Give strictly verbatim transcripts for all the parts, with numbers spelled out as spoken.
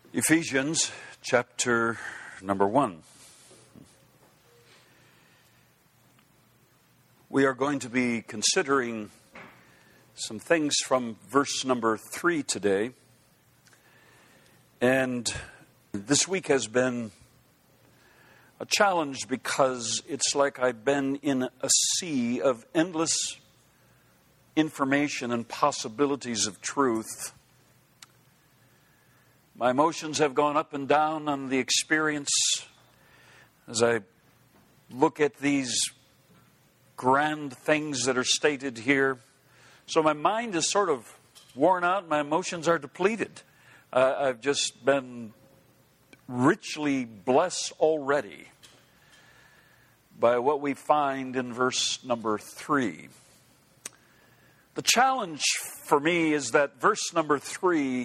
Ephesians chapter number one. We are going to be considering some things from verse number three today. And this week has been a challenge because it's like I've been in a sea of endless information and possibilities of truth. My emotions have gone up and down on the experience as I look at these grand things that are stated here. So my mind is sort of worn out. My emotions are depleted. Uh, I've just been richly blessed already by what we find in verse number three. The challenge for me is that verse number three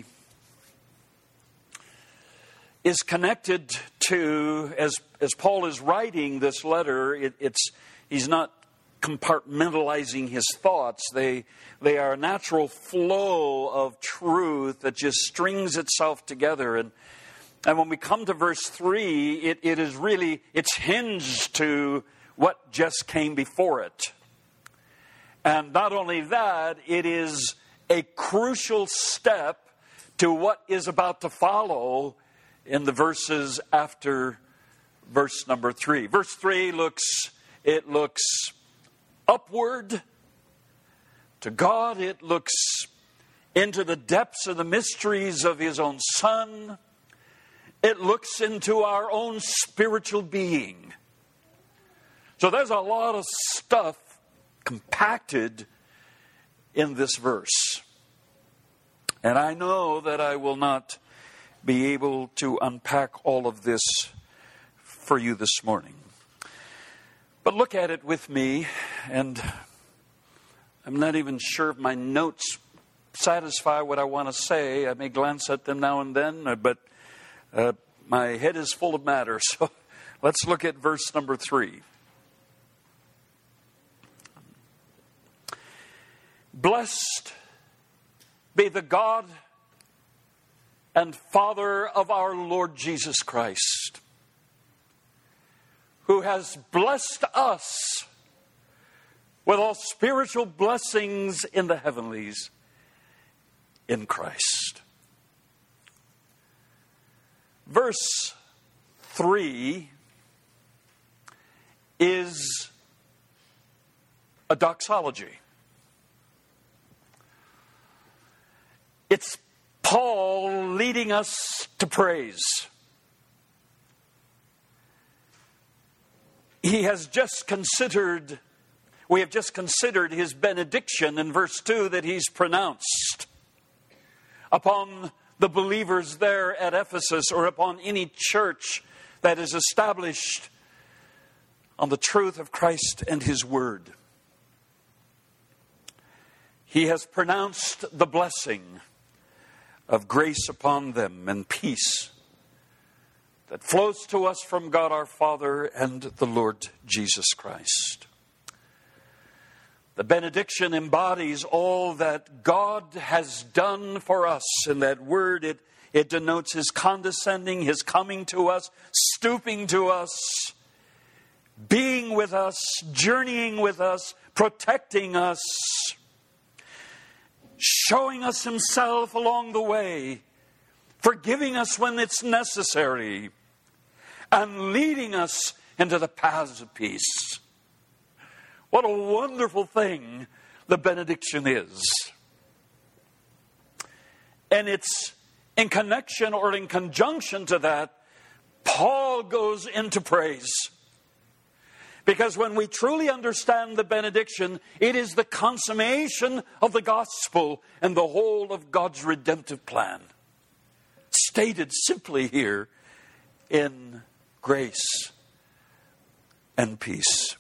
is connected to, as as Paul is writing this letter, it, it's he's not compartmentalizing his thoughts. They they are a natural flow of truth that just strings itself together. And and when we come to verse three, it, it is really, it's hinged to what just came before it. And not only that, it is a crucial step to what is about to follow in the verses after verse number three. Verse three looks, it looks upward to God. It looks into the depths of the mysteries of His own Son. It looks into our own spiritual being. So there's a lot of stuff compacted in this verse. And I know that I will not be able to unpack all of this for you this morning. But look at it with me, and I'm not even sure if my notes satisfy what I want to say. I may glance at them now and then, but uh, my head is full of matter. So let's look at verse number three. Blessed be the God and Father of our Lord Jesus Christ, who has blessed us with all spiritual blessings in the heavenlies in Christ. Verse three is a doxology. It's Paul leading us to praise. He has just considered, we have just considered his benediction in verse two that he's pronounced upon the believers there at Ephesus, or upon any church that is established on the truth of Christ and His Word. He has pronounced the blessing of grace upon them and peace that flows to us from God our Father and the Lord Jesus Christ. The benediction embodies all that God has done for us. In that word, it, it denotes His condescending, His coming to us, stooping to us, being with us, journeying with us, protecting us, showing us Himself along the way, forgiving us when it's necessary, and leading us into the paths of peace. What a wonderful thing the benediction is. And it's in connection or in conjunction to that, Paul goes into praise. Because when we truly understand the benediction, it is the consummation of the gospel and the whole of God's redemptive plan. Stated simply here in grace and peace.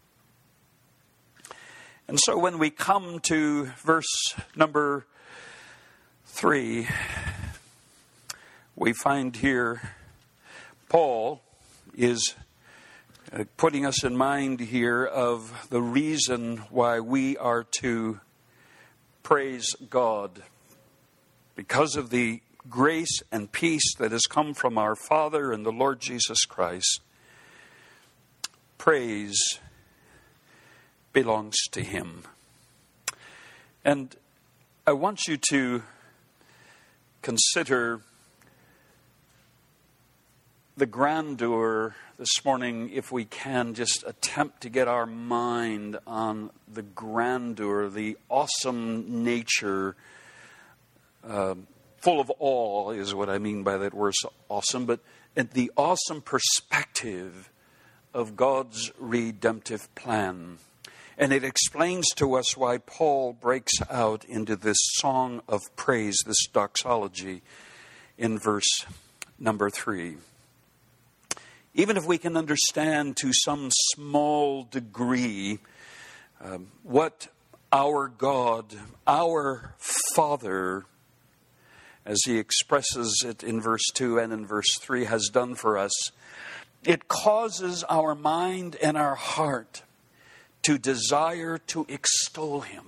And so when we come to verse number three, we find here Paul is putting us in mind here of the reason why we are to praise God, because of the grace and peace that has come from our Father and the Lord Jesus Christ, praise belongs to Him. And I want you to consider the grandeur this morning, if we can just attempt to get our mind on the grandeur, the awesome nature, uh, full of awe is what I mean by that word awesome, but the awesome perspective of God's redemptive plan. And it explains to us why Paul breaks out into this song of praise, this doxology, in verse number three. Even if we can understand to some small degree um, what our God, our Father, as he expresses it in verse two and in verse three, has done for us, it causes our mind and our heart to desire to extol Him.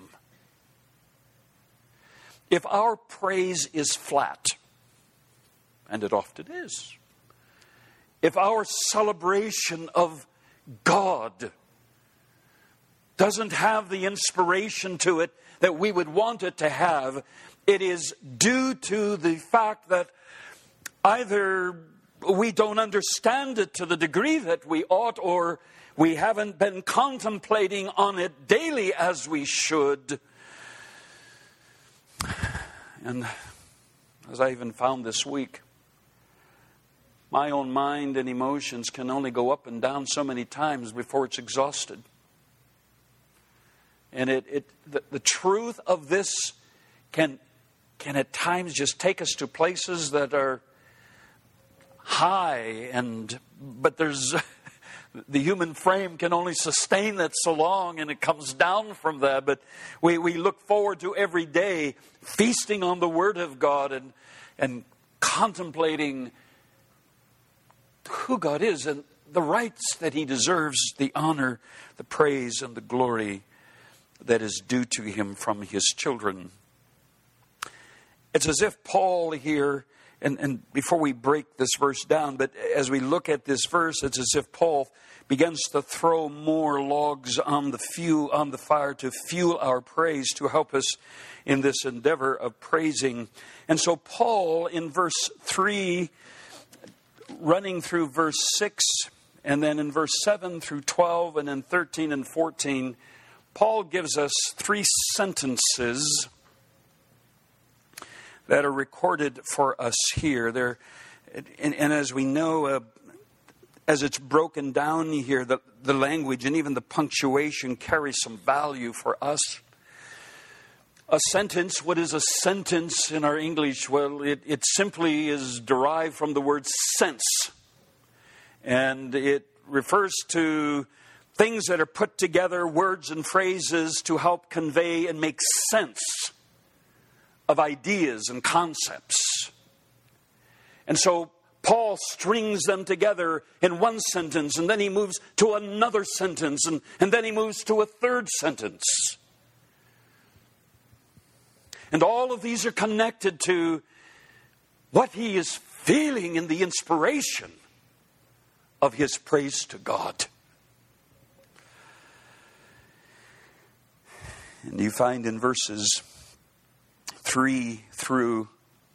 If our praise is flat, and it often is, if our celebration of God doesn't have the inspiration to it that we would want it to have, it is due to the fact that either we don't understand it to the degree that we ought, or we haven't been contemplating on it daily as we should. And as I even found this week, my own mind and emotions can only go up and down so many times before it's exhausted. And it, it the, the truth of this can, can at times just take us to places that are high, and but there's the human frame can only sustain that so long, and it comes down from that. But we, we look forward to every day feasting on the Word of God and and contemplating who God is and the rights that He deserves, the honor, the praise, and the glory that is due to Him from His children. It's as if Paul here, and, and before we break this verse down, but as we look at this verse, it's as if Paul begins to throw more logs on the fuel, on the fire to fuel our praise, to help us in this endeavor of praising. And so Paul in verse three, running through verse six, and then in verse seven through twelve, and then thirteen and fourteen, Paul gives us three sentences that are recorded for us here. They're, and, and as we know, uh, as it's broken down here, the, the language and even the punctuation carries some value for us. A sentence, what is a sentence in our English? Well, it, it simply is derived from the word sense. And it refers to things that are put together, words and phrases, to help convey and make sense of ideas and concepts. And so Paul strings them together in one sentence, and then he moves to another sentence, and, and then he moves to a third sentence. And all of these are connected to what he is feeling in the inspiration of his praise to God. And you find in verses three through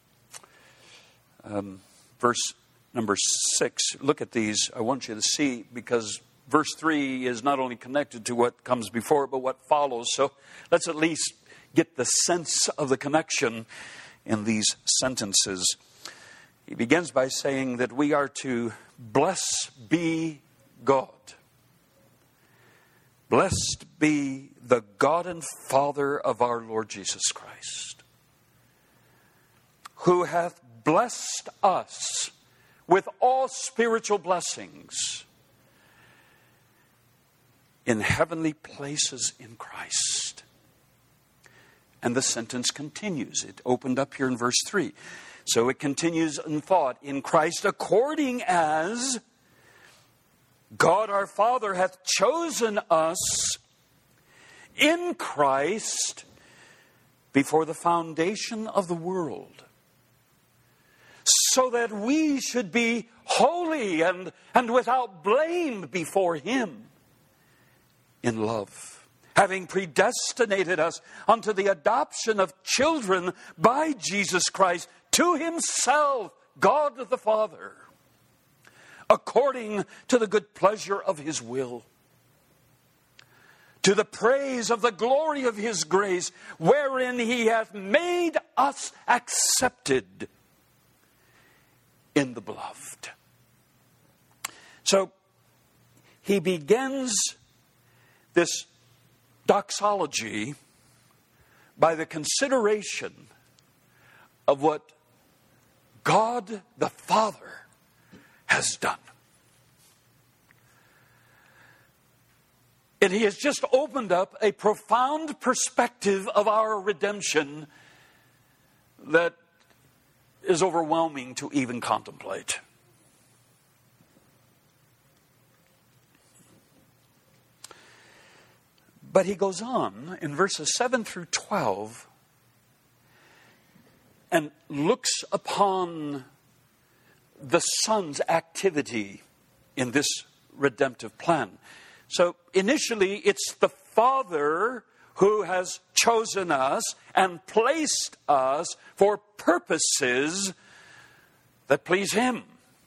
um, verse number six, look at these. I want you to see, because verse three is not only connected to what comes before it, but what follows. So let's at least get the sense of the connection in these sentences. He begins by saying that we are to bless be God. Blessed be the God and Father of our Lord Jesus Christ, who hath blessed us with all spiritual blessings in heavenly places in Christ. And the sentence continues. It opened up here in verse three. So it continues in thought. In Christ, according as God our Father hath chosen us in Christ before the foundation of the world. so that we should be holy and, and without blame before Him in love, having predestinated us unto the adoption of children by Jesus Christ to Himself, God the Father, according to the good pleasure of His will, to the praise of the glory of His grace, wherein He hath made us accepted in the Beloved. So, he begins this doxology by the consideration of what God the Father has done. And he has just opened up a profound perspective of our redemption that is overwhelming to even contemplate. But he goes on in verses seven through twelve and looks upon the Son's activity in this redemptive plan. So initially it's the Father who has chosen us and placed us for purposes that please Him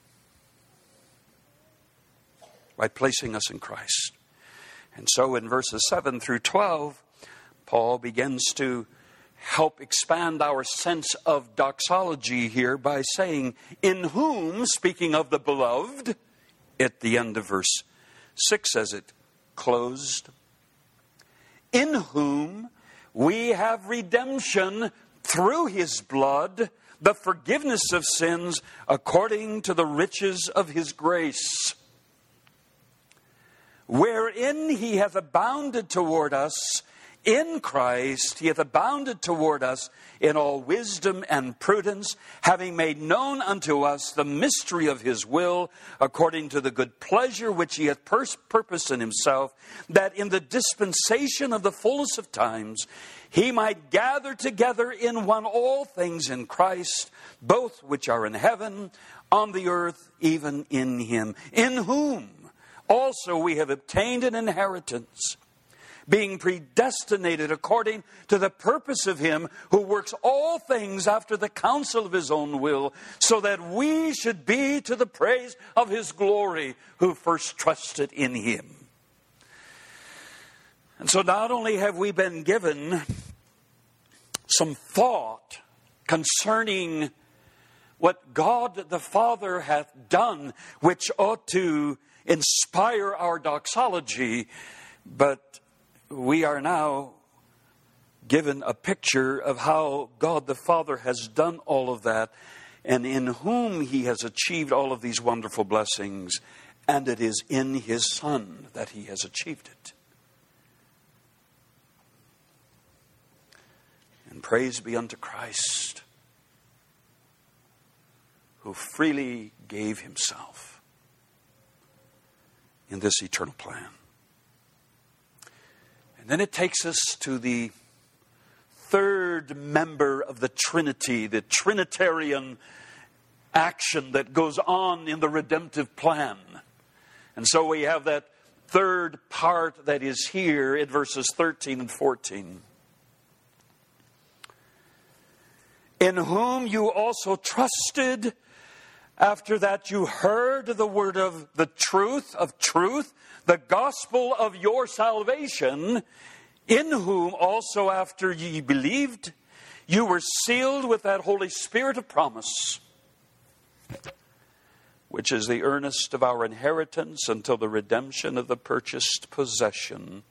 by placing us in Christ. And so in verses seven through twelve, Paul begins to help expand our sense of doxology here by saying, in whom, speaking of the Beloved, at the end of verse six as it closed, in whom we have redemption through His blood, the forgiveness of sins according to the riches of His grace, wherein He hath abounded toward us in Christ. He hath abounded toward us in all wisdom and prudence, having made known unto us the mystery of His will, according to the good pleasure which He hath pers- purposed in Himself, that in the dispensation of the fullness of times He might gather together in one all things in Christ, both which are in heaven, on the earth, even in Him, in whom also we have obtained an inheritance, being predestinated according to the purpose of Him who works all things after the counsel of His own will, so that we should be to the praise of His glory, who first trusted in Him. And so not only have we been given some thought concerning what God the Father hath done, which ought to inspire our doxology, but we are now given a picture of how God the Father has done all of that, and in whom He has achieved all of these wonderful blessings, and it is in His Son that He has achieved it. And praise be unto Christ, who freely gave Himself in this eternal plan. And then it takes us to the third member of the Trinity, the Trinitarian action that goes on in the redemptive plan. And so we have that third part that is here in verses thirteen and fourteen. In whom you also trusted, after that you heard the word of the truth, of truth, the gospel of your salvation, in whom also after ye believed, you were sealed with that Holy Spirit of promise, which is the earnest of our inheritance until the redemption of the purchased possession,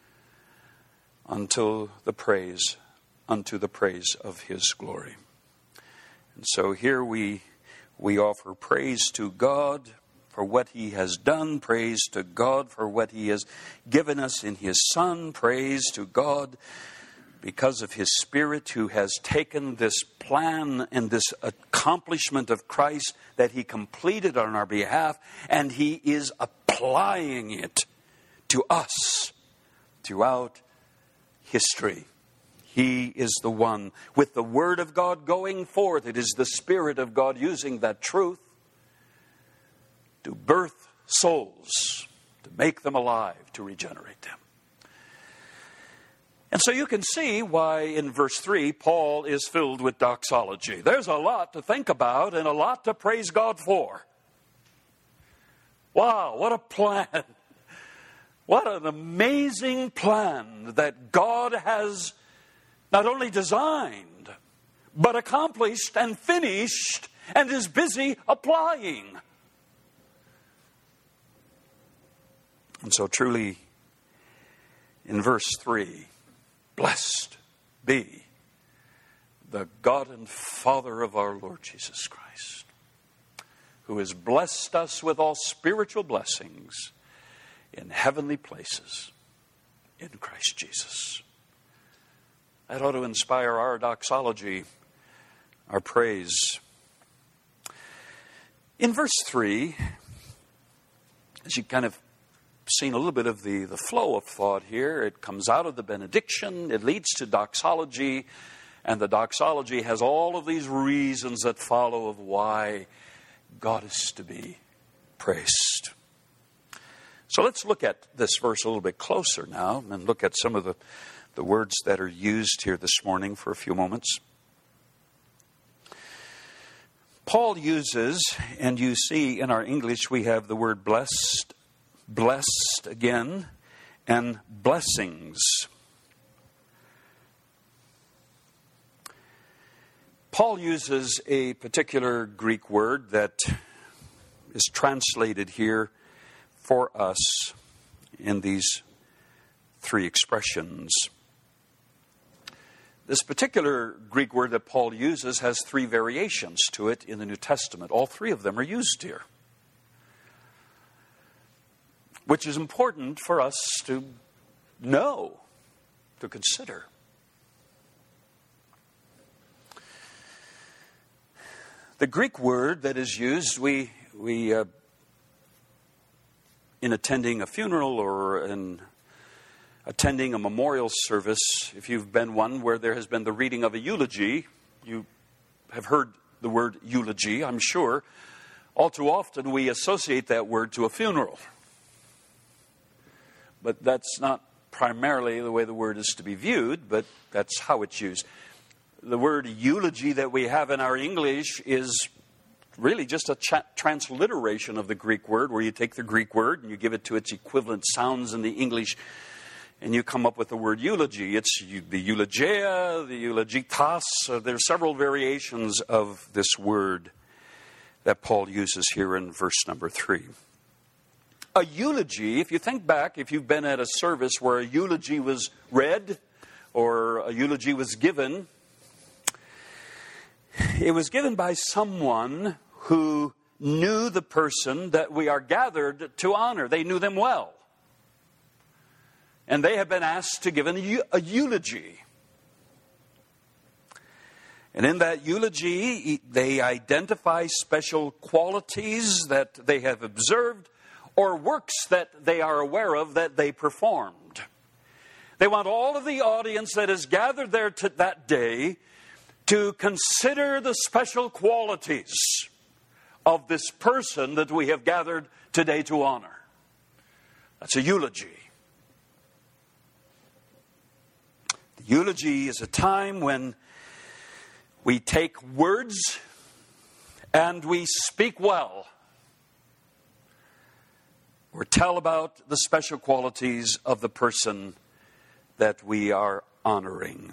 until the praise, unto the praise of His glory. And so here we We offer praise to God for what He has done, praise to God for what He has given us in His Son, praise to God because of His Spirit who has taken this plan and this accomplishment of Christ that He completed on our behalf, and He is applying it to us throughout history. He is the one with the Word of God going forth. It is the Spirit of God using that truth to birth souls, to make them alive, to regenerate them. And so you can see why in verse three, Paul is filled with doxology. There's a lot to think about and a lot to praise God for. Wow, what a plan. What an amazing plan that God has not only designed, but accomplished and finished and is busy applying. And so truly, in verse three, blessed be the God and Father of our Lord Jesus Christ, who has blessed us with all spiritual blessings in heavenly places in Christ Jesus. That ought to inspire our doxology, our praise. In verse three, as you kind of seen a little bit of the, the flow of thought here, it comes out of the benediction, it leads to doxology, and the doxology has all of these reasons that follow of why God is to be praised. So let's look at this verse a little bit closer now and look at some of the, the words that are used here this morning for a few moments. Paul uses, and you see in our English we have the word blessed, blessed again, and blessings. Paul uses a particular Greek word that is translated here for us in these three expressions. This particular Greek word that Paul uses has three variations to it in the New Testament. All three of them are used here, which is important for us to know, to consider. The Greek word that is used, we, we uh, in attending a funeral or in attending a memorial service, if you've been one where there has been the reading of a eulogy, you have heard the word eulogy, I'm sure. All too often we associate that word to a funeral. But that's not primarily the way the word is to be viewed, but that's how it's used. The word eulogy that we have in our English is really just a cha- transliteration of the Greek word, where you take the Greek word and you give it to its equivalent sounds in the English, and you come up with the word eulogy. It's the eulogia, the eulogitas. Uh, there are several variations of this word that Paul uses here in verse number three. A eulogy, if you think back, if you've been at a service where a eulogy was read or a eulogy was given, it was given by someone who knew the person that we are gathered to honor. They knew them well. And they have been asked to give an, a eulogy. And in that eulogy, they identify special qualities that they have observed or works that they are aware of that they performed. They want all of the audience that is gathered there to that day to consider the special qualities of this person that we have gathered today to honor. That's a eulogy. The eulogy is a time when we take words and we speak well, or tell about the special qualities of the person that we are honoring.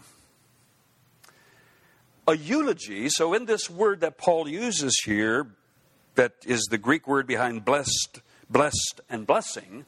A eulogy, so in this word that Paul uses here, that is the Greek word behind blessed, blessed and blessing,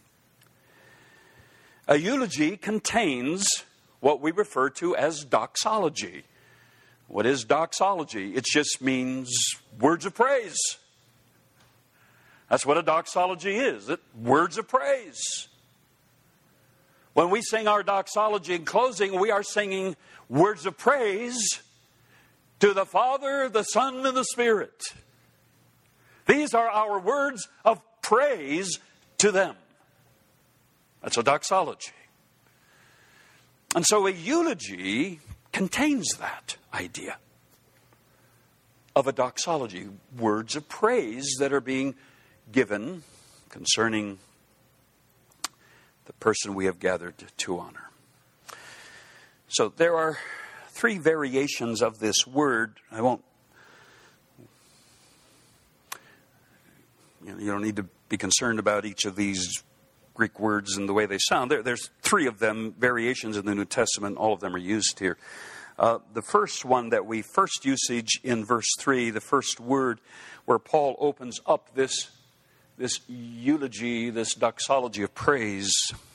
a eulogy contains what we refer to as doxology. What is doxology? It just means words of praise. That's what a doxology is. It, words of praise. When we sing our doxology in closing, we are singing words of praise to the Father, the Son, and the Spirit. These are our words of praise to them. That's a doxology. And so a eulogy contains that idea of a doxology, words of praise that are being given concerning the person we have gathered to honor. So there are three variations of this word. I won't, you know, you don't need to be concerned about each of these Greek words and the way they sound. There, there's three of them, variations in the New Testament. All of them are used here. Uh, the first one that we first usage in verse three, the first word where Paul opens up this, this eulogy, this doxology of praise,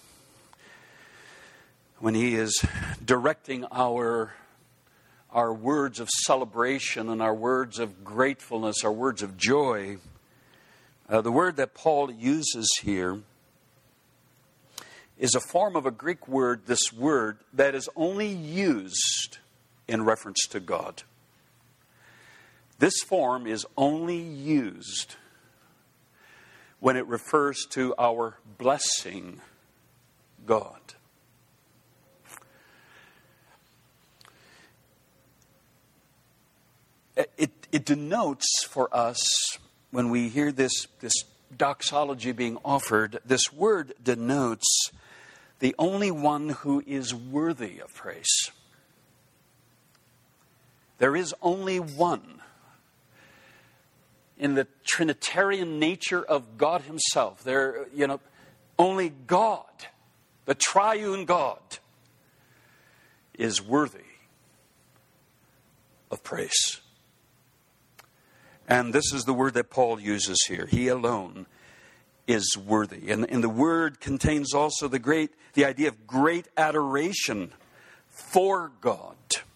when he is directing our, our words of celebration and our words of gratefulness, our words of joy. Uh, the word that Paul uses here is a form of a Greek word, this word, that is only used in reference to God. This form is only used when it refers to our blessing God. It, it denotes for us, when we hear this, this doxology being offered, this word denotes the only one who is worthy of praise. There is only one. In the Trinitarian nature of God himself, there, you know, only God, the triune God, is worthy of praise. And this is the word that Paul uses here. He alone is worthy. And, and the word contains also the great, the idea of great adoration for God.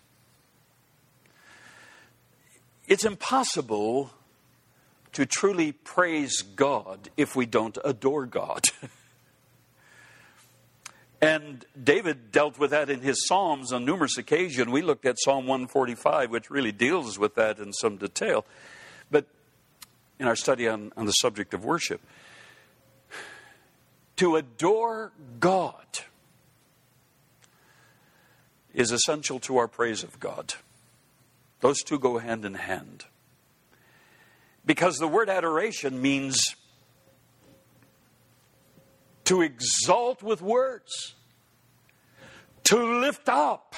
It's impossible to truly praise God if we don't adore God. And David dealt with that in his Psalms on numerous occasions. We looked at Psalm one forty-five, which really deals with that in some detail. But in our study on, on the subject of worship, to adore God is essential to our praise of God. Those two go hand in hand. Because the word adoration means to exalt with words, to lift up,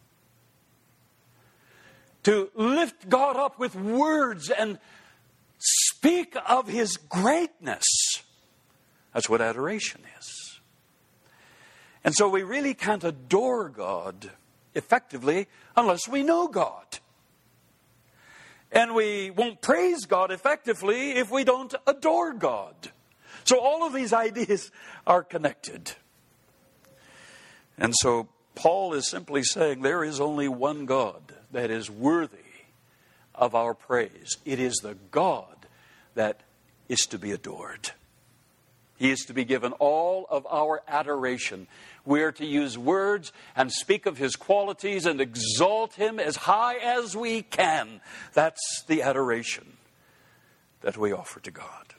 to lift God up with words and speak of his greatness. That's what adoration is. And so we really can't adore God effectively unless we know God. And we won't praise God effectively if we don't adore God. So all of these ideas are connected. And so Paul is simply saying there is only one God that is worthy of our praise. It is the God that is to be adored. He is to be given all of our adoration. We are to use words and speak of his qualities and exalt him as high as we can. That's the adoration that we offer to God.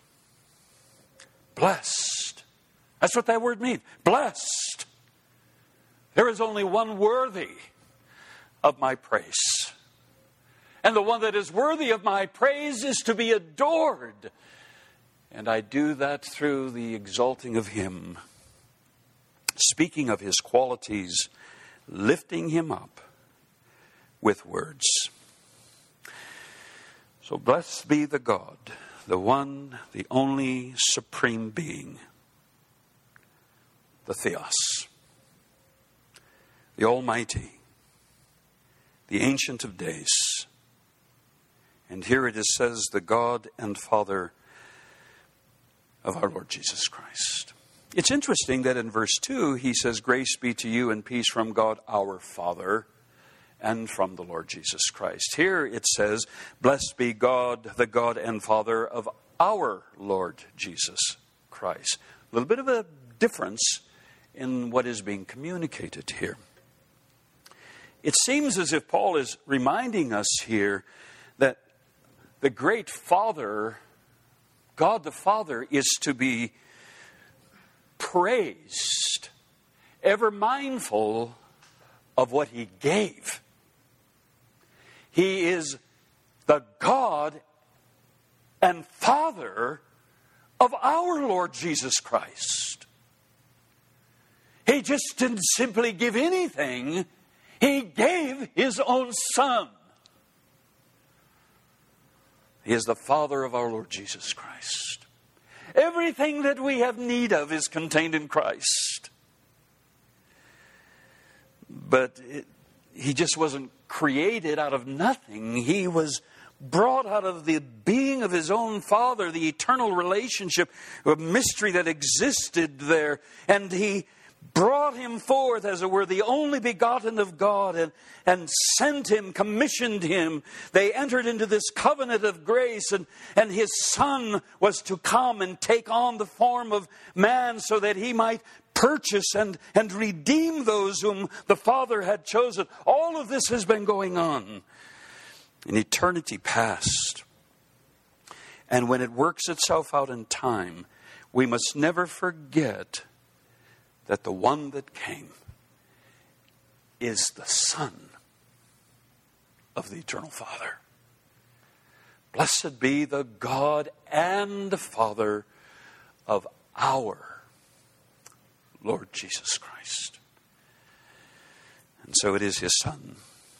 Blessed. That's what that word means. Blessed. There is only one worthy of my praise. And the one that is worthy of my praise is to be adored. And I do that through the exalting of him, speaking of his qualities, lifting him up with words. So blessed be the God, the one, the only supreme being, the Theos, the Almighty, the Ancient of Days. And here it is says, the God and Father of our Lord Jesus Christ. It's interesting that in verse two, he says, grace be to you and peace from God our Father and from the Lord Jesus Christ. Here it says, blessed be God, the God and Father of our Lord Jesus Christ. A little bit of a difference in what is being communicated here. It seems as if Paul is reminding us here that the great Father, God the Father, is to be praised, ever mindful of what he gave. He is the God and Father of our Lord Jesus Christ. He just didn't simply give anything. He gave His own Son. He is the Father of our Lord Jesus Christ. Everything that we have need of is contained in Christ. But it, He just wasn't created out of nothing. He was brought out of the being of His own Father, the eternal relationship, a mystery that existed there. And He brought Him forth, as it were, the only begotten of God, and, and sent Him, commissioned Him. They entered into this covenant of grace, and, and His Son was to come and take on the form of man so that He might purchase and, and redeem those whom the Father had chosen. All of this has been going on in eternity past. And when it works itself out in time, we must never forget that the one that came is the Son of the eternal Father. Blessed be the God and Father of our Lord Jesus Christ. And so it is His Son.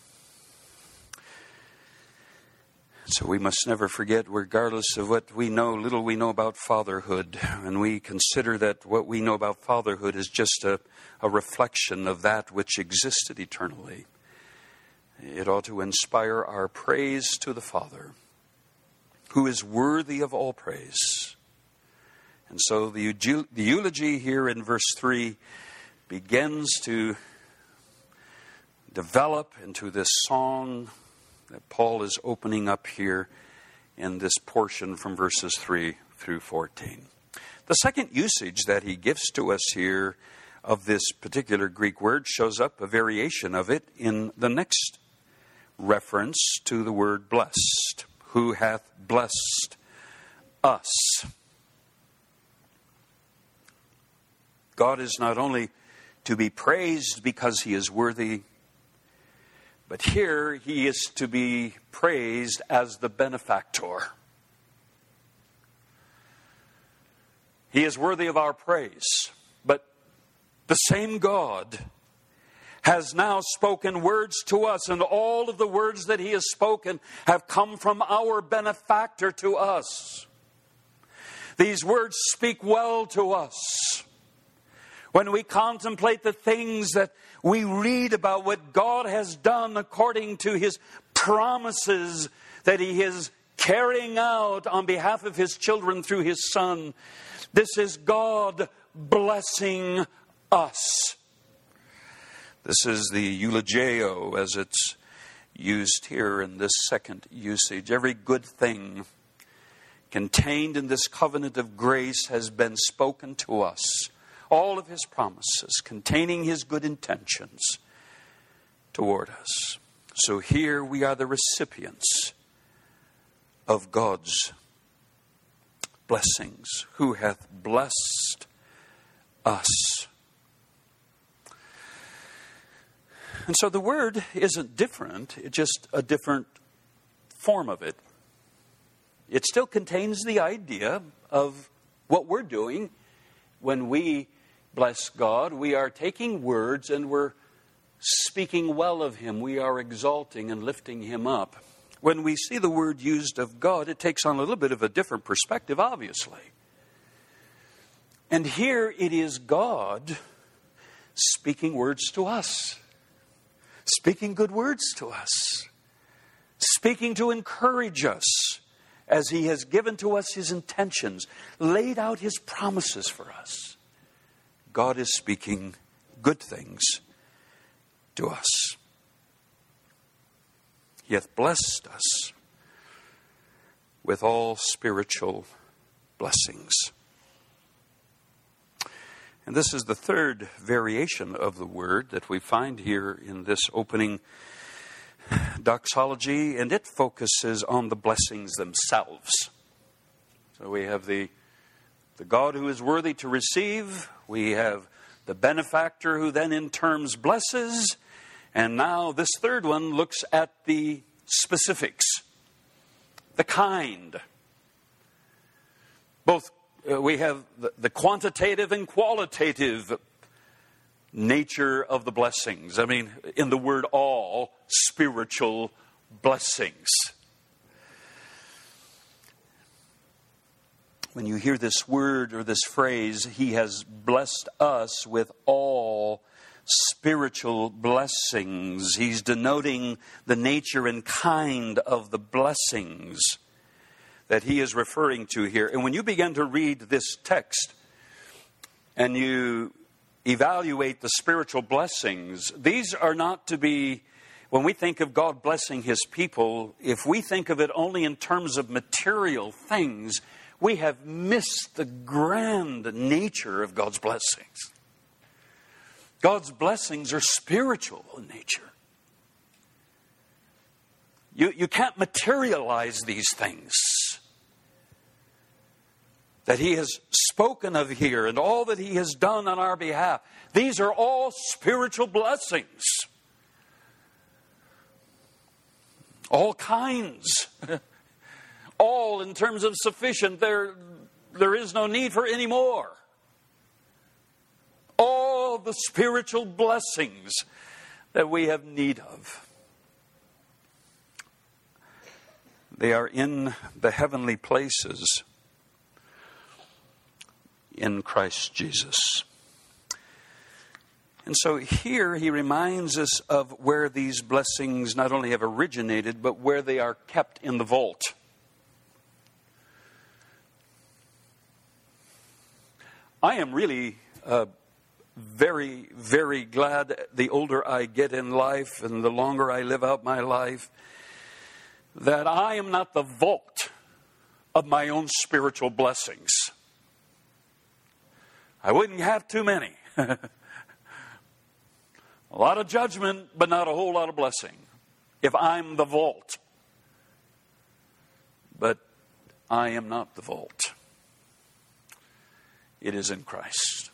So we must never forget, regardless of what we know, little we know about fatherhood, and we consider that what we know about fatherhood is just a, a reflection of that which existed eternally. It ought to inspire our praise to the Father, who is worthy of all praise. And so the, the eulogy here in verse three begins to develop into this song that Paul is opening up here in this portion from verses three through fourteen. The second usage that he gives to us here of this particular Greek word shows up, a variation of it, in the next reference to the word blessed. Who hath blessed us? God is not only to be praised because He is worthy, but here He is to be praised as the benefactor. He is worthy of our praise. But the same God has now spoken words to us, and all of the words that He has spoken have come from our benefactor to us. These words speak well to us. When we contemplate the things that we read about what God has done according to His promises that He is carrying out on behalf of His children through His Son, this is God blessing us. This is the eulogio as it's used here in this second usage. Every good thing contained in this covenant of grace has been spoken to us. All of His promises containing His good intentions toward us. So here we are the recipients of God's blessings, who hath blessed us. And so the word isn't different, it's just a different form of it. It still contains the idea of what we're doing when we bless God. We are taking words and we're speaking well of Him. We are exalting and lifting Him up. When we see the word used of God, it takes on a little bit of a different perspective, obviously. And here it is God speaking words to us. Speaking good words to us. Speaking to encourage us as He has given to us His intentions, laid out His promises for us. God is speaking good things to us. He hath blessed us with all spiritual blessings. And this is the third variation of the word that we find here in this opening doxology, and it focuses on the blessings themselves. So we have the, the God who is worthy to receive, we have the benefactor who then in terms blesses, and now this third one looks at the specifics. The kind. Both uh, we have the, the quantitative and qualitative nature of the blessings. I mean, in the word all, spiritual blessings. When you hear this word or this phrase, He has blessed us with all spiritual blessings, He's denoting the nature and kind of the blessings that He is referring to here. And when you begin to read this text and you evaluate the spiritual blessings, these are not to be, when we think of God blessing His people, if we think of it only in terms of material things, we have missed the grand nature of God's blessings. God's blessings are spiritual in nature. You, you can't materialize these things that He has spoken of here and all that He has done on our behalf. These are all spiritual blessings. All kinds. All in terms of sufficient. There, there is no need for any more. All the spiritual blessings that we have need of. They are in the heavenly places in Christ Jesus. And so here he reminds us of where these blessings not only have originated, but where they are kept in the vault. I am really uh, very, very glad the older I get in life and the longer I live out my life, that I am not the vault of my own spiritual blessings. I wouldn't have too many. A lot of judgment, but not a whole lot of blessing, if I'm the vault. But I am not the vault. It is in Christ.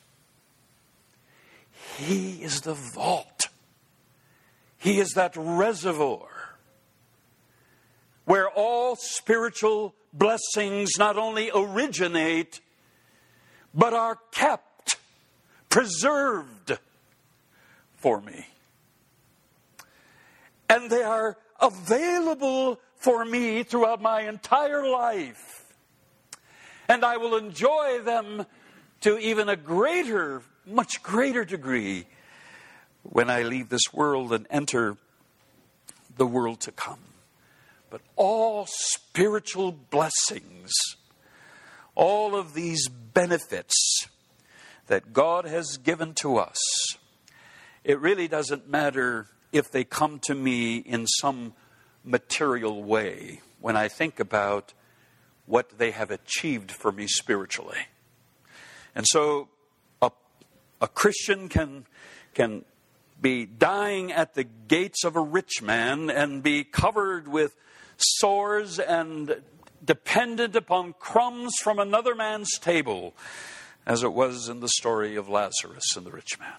He is the vault. He is that reservoir where all spiritual blessings not only originate, but are kept, preserved for me. And they are available for me throughout my entire life. And I will enjoy them to even a greater, much greater degree when I leave this world and enter the world to come. But all spiritual blessings, all of these benefits that God has given to us, it really doesn't matter if they come to me in some material way when I think about what they have achieved for me spiritually. And so a, a Christian can, can be dying at the gates of a rich man and be covered with sores and dependent upon crumbs from another man's table, as it was in the story of Lazarus and the rich man.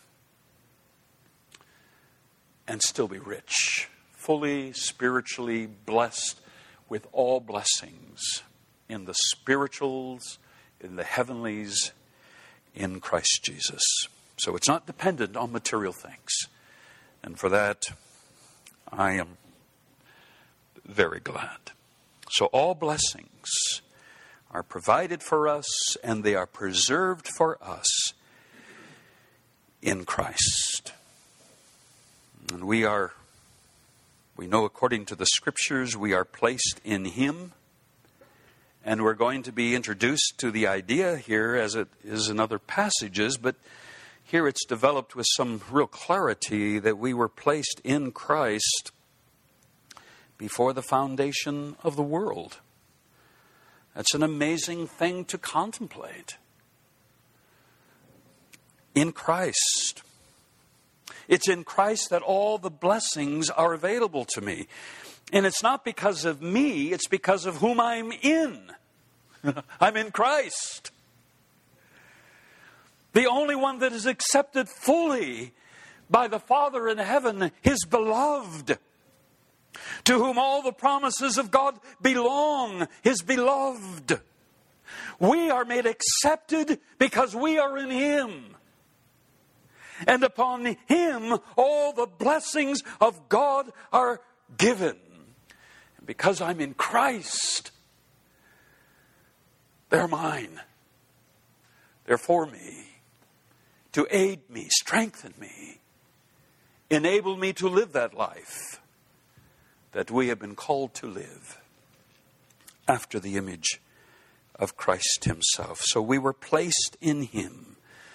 And still be rich, fully spiritually blessed with all blessings in the spirituals, in the heavenlies, in Christ Jesus. So it's not dependent on material things. And for that, I am very glad. So all blessings are provided for us and they are preserved for us in Christ. And we are, we know according to the Scriptures, we are placed in Him. And we're going to be introduced to the idea here as it is in other passages, but here it's developed with some real clarity that we were placed in Christ before the foundation of the world. That's an amazing thing to contemplate. In Christ. It's in Christ that all the blessings are available to me. And it's not because of me, it's because of whom I'm in. I'm in Christ. The only one that is accepted fully by the Father in heaven, His beloved. to whom all the promises of God belong, His beloved. We are made accepted because we are in Him. And upon Him all the blessings of God are given. And because I'm in Christ, they're mine. They're for me, to aid me, strengthen me, enable me to live that life that we have been called to live after the image of Christ Himself. So we were placed in Him.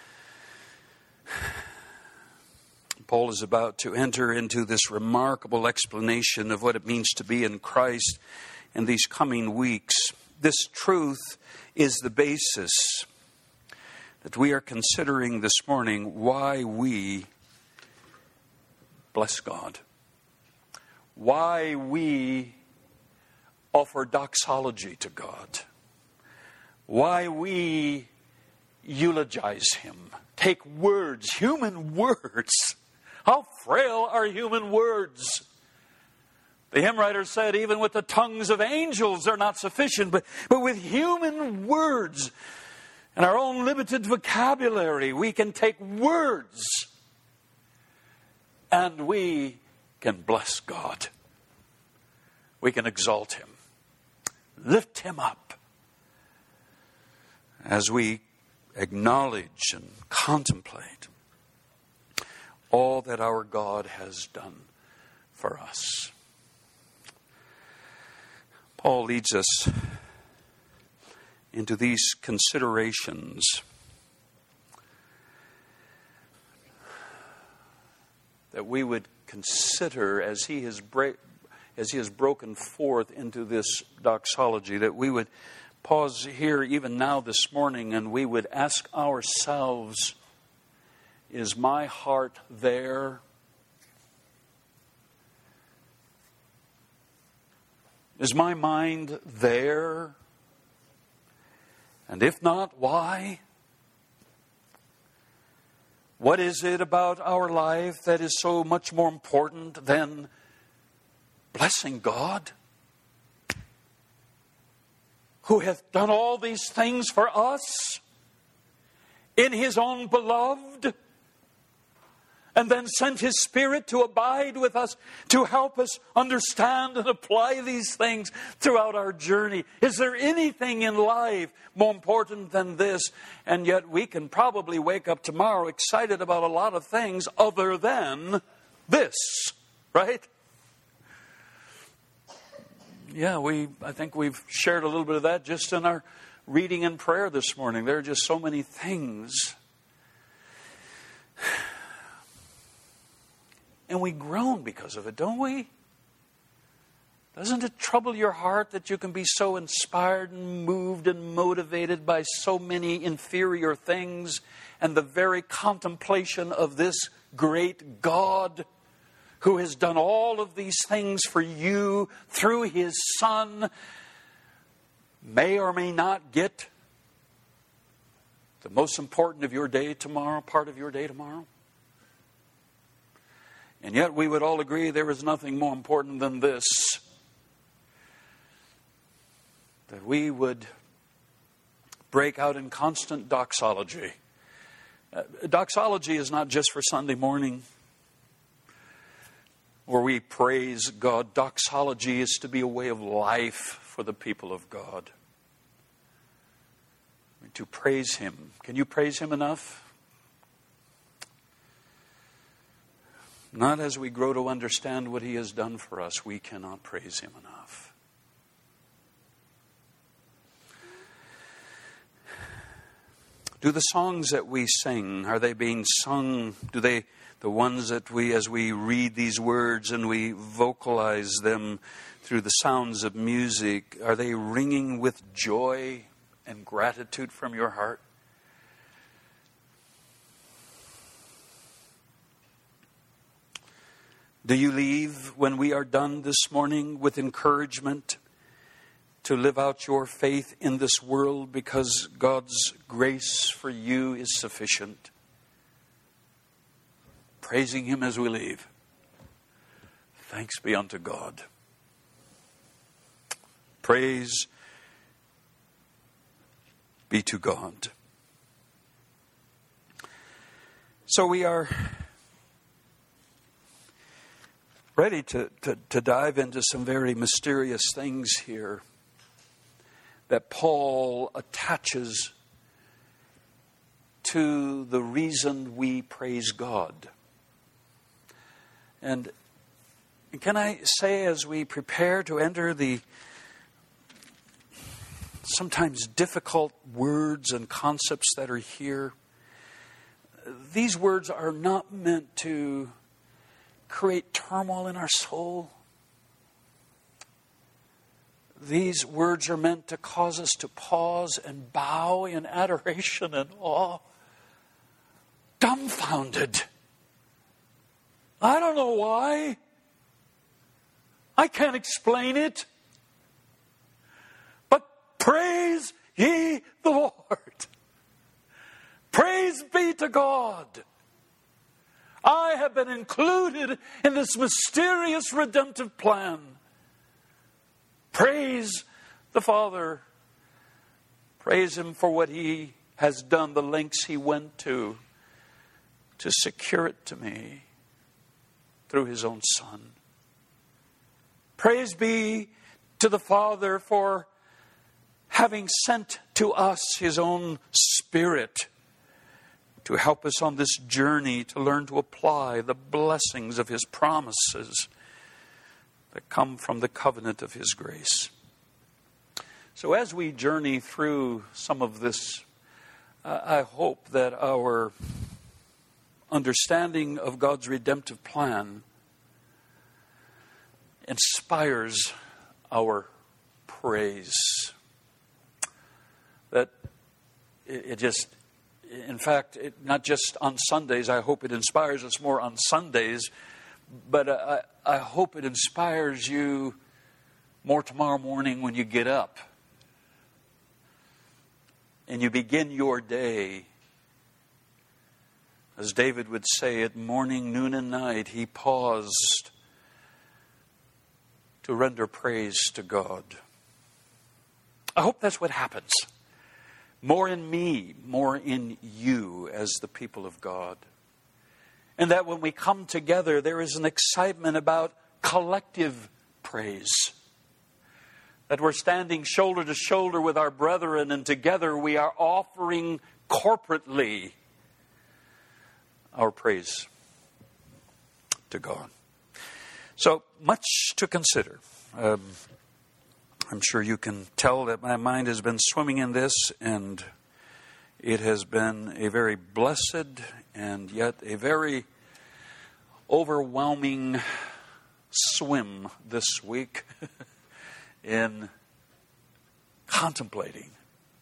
Paul is about to enter into this remarkable explanation of what it means to be in Christ in these coming weeks. This truth is the basis that we are considering this morning why we bless God. Why we offer doxology to God. Why we eulogize Him. Take words, human words. How frail are human words? The hymn writer said, even with the tongues of angels, they're not sufficient. But, but with human words and our own limited vocabulary, we can take words and we can bless God. We can exalt Him, lift Him up as we acknowledge and contemplate all that our God has done for us. Paul leads us into these considerations that we would consider as he has bra- as he has broken forth into this doxology, that we would pause here even now this morning and we would ask ourselves, is my heart there? Is my mind there? And if not, why? What is it about our life that is so much more important than blessing God, who hath done all these things for us in His own beloved, and then sent His Spirit to abide with us, to help us understand and apply these things throughout our journey? Is there anything in life more important than this? And yet we can probably wake up tomorrow excited about a lot of things other than this, right? Yeah, we. I think we've shared a little bit of that just in our reading and prayer this morning. There are just so many things. And we groan because of it, don't we? Doesn't it trouble your heart that you can be so inspired and moved and motivated by so many inferior things, and the very contemplation of this great God who has done all of these things for you through His Son may or may not get the most important of your day tomorrow, part of your day tomorrow? And yet we would all agree there is nothing more important than this. That we would break out in constant doxology. Uh, doxology is not just for Sunday morning, where we praise God. Doxology is to be a way of life for the people of God. To praise Him. Can you praise Him enough? Not as we grow to understand what He has done for us, we cannot praise Him enough. Do the songs that we sing, are they being sung? Do they, the ones that we, as we read these words and we vocalize them through the sounds of music, are they ringing with joy and gratitude from your heart? Do you leave when we are done this morning with encouragement to live out your faith in this world because God's grace for you is sufficient? Praising Him as we leave. Thanks be unto God. Praise be to God. So we are ready to, to, to dive into some very mysterious things here that Paul attaches to the reason we praise God. And can I say, as we prepare to enter the sometimes difficult words and concepts that are here, these words are not meant to create turmoil in our soul. These words are meant to cause us to pause and bow in adoration and awe. Dumbfounded. I don't know why. I can't explain it. But praise ye the Lord. Praise be to God. I have been included in this mysterious redemptive plan. Praise the Father. Praise Him for what He has done, the lengths He went to, to secure it to me through His own Son. Praise be to the Father for having sent to us His own Spirit to help us on this journey to learn to apply the blessings of His promises that come from the covenant of His grace. So as we journey through some of this, uh, I hope that our understanding of God's redemptive plan inspires our praise. That it, it just, in fact, it, not just on Sundays, I hope it inspires us more on Sundays, but I, I hope it inspires you more tomorrow morning when you get up and you begin your day. As David would say, at morning, noon, and night, he paused to render praise to God. I hope that's what happens. More in me, more in you as the people of God. And that when we come together, there is an excitement about collective praise. That we're standing shoulder to shoulder with our brethren, and together we are offering corporately our praise to God. So much to consider. Um, I'm sure you can tell that my mind has been swimming in this, and it has been a very blessed and yet a very overwhelming swim this week in contemplating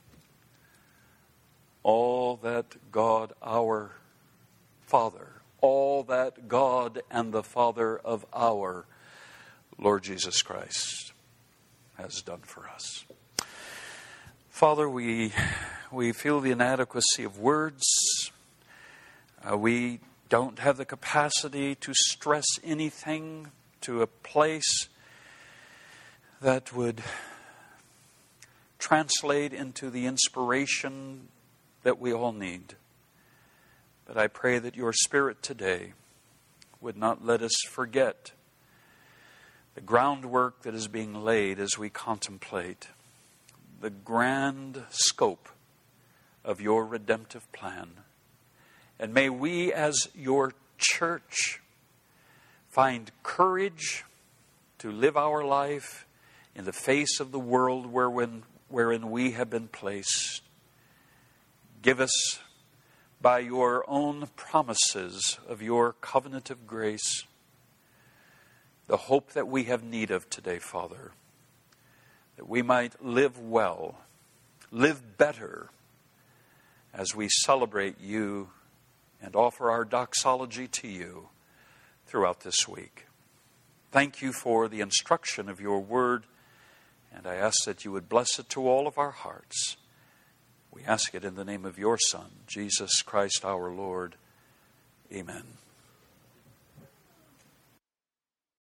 all that God, our Father, all that God and the Father of our Lord Jesus Christ has done for us. Father, we we feel the inadequacy of words. Uh, we don't have the capacity to stress anything to a place that would translate into the inspiration that we all need. But I pray that your Spirit today would not let us forget the groundwork that is being laid as we contemplate the grand scope of your redemptive plan. And may we as your church find courage to live our life in the face of the world wherein, wherein we have been placed. Give us, by your own promises of your covenant of grace, the hope that we have need of today, Father, that we might live well, live better as we celebrate you and offer our doxology to you throughout this week. Thank you for the instruction of your word, and I ask that you would bless it to all of our hearts. We ask it in the name of your Son, Jesus Christ our Lord. Amen.